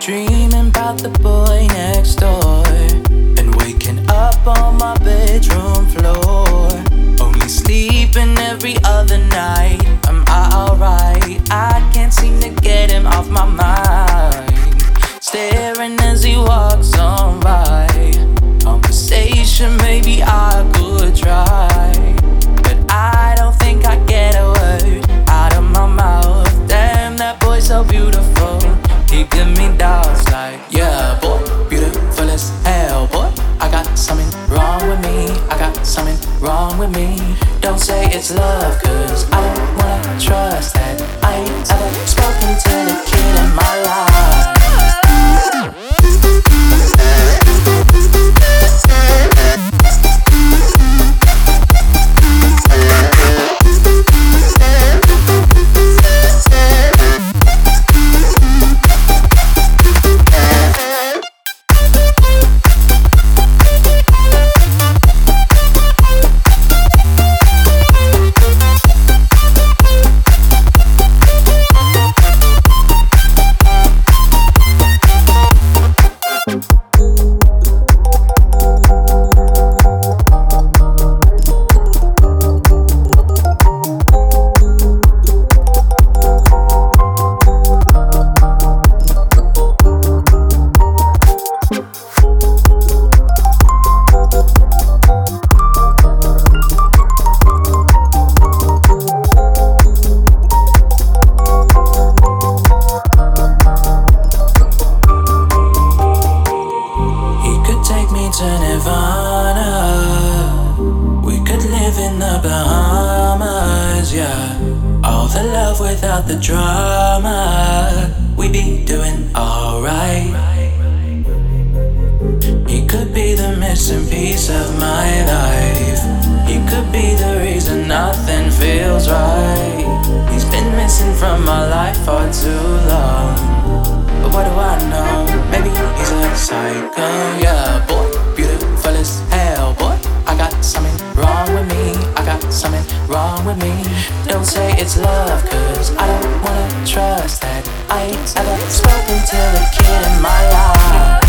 Dreaming about the boy next door and waking up on my bedroom floor. Only sleeping every other night. Am I alright? I can't seem to get him off my mind. Staring as he walks on by. Conversation, maybe I could try, but I don't think I get a word out of my mouth. Damn, that boy's so beautiful. He give me doubts like, yeah, boy, beautiful as hell, boy. I got something wrong with me. I got something wrong with me. Don't say it's love, cause I don't wanna trust that. I ain't ever spoken to the kid in my life. Without the drama, we be doing alright. He could be the missing piece of my life. He could be the reason nothing feels right. He's been missing from my life for too long. But what do I know? Maybe he's a psycho. Yeah, boy, beautiful as hell, boy. I got something wrong with me. I got something wrong with me. Don't say it's love, cause I don't wanna trust that. I ain't ever spoken to the kid in my life.